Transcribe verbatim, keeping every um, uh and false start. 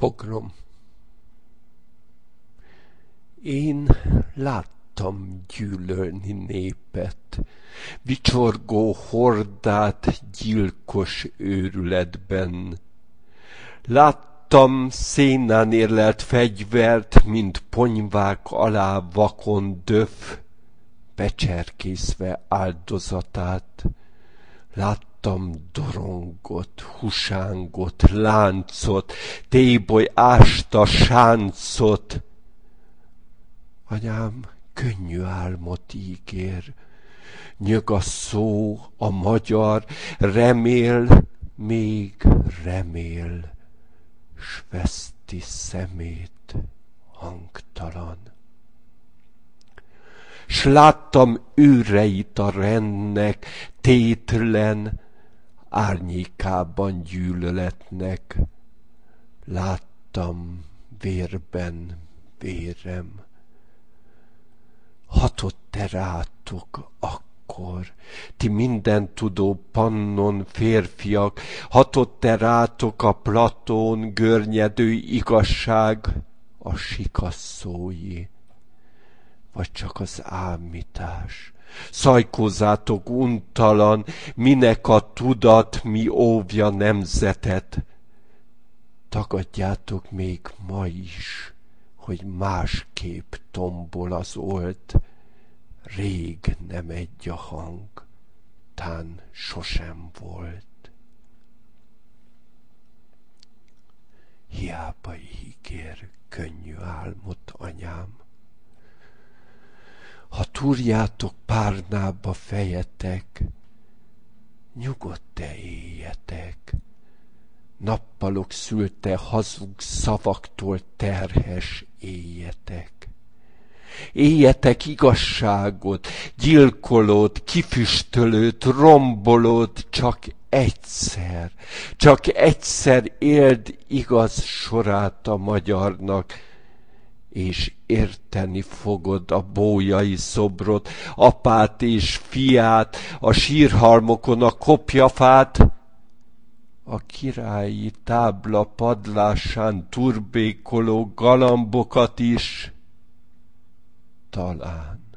Pogrom. Én láttam gyűlölni népet, vicsorgó hordát gyilkos őrületben. Láttam szénán érlelt fegyvert, mint ponyvák alá vakon döf, becserkészve áldozatát. Láttam dorongot, husángot, láncot, téboly ásta sáncot. Anyám könnyű álmot ígér, nyög a szó, a magyar, remél, még remél, s veszti szemét hangtalan. S láttam őreit a rendnek, tétlen, árnyékában gyűlöletnek. Láttam vérben vérem. Hatott-e rátok akkor, ti mindentudó Pannon férfiak, hatott-e rátok a Platón görnyedő igazság, a sikasszói, vagy csak az ámítás? Szajkózátok untalan, minek a tudat, mi óvja nemzetet. Tagadjátok még ma is, hogy másképp tombol az old, rég nem egy a hang, tán sosem volt. Hiába ígér könnyű álmot anyám. Ha túrjátok párnába fejetek, nyugodt-e éljetek? Nappalok szülte hazug szavaktól terhes éljetek. Éljetek igazságot, gyilkolót, kifüstölőt, rombolót, csak egyszer, csak egyszer éld igaz sorát a magyarnak, és érteni fogod a bójai szobrot, apát és fiát, a sírhalmokon a kopjafát, a királyi tábla padlásán turbékoló galambokat is, talán.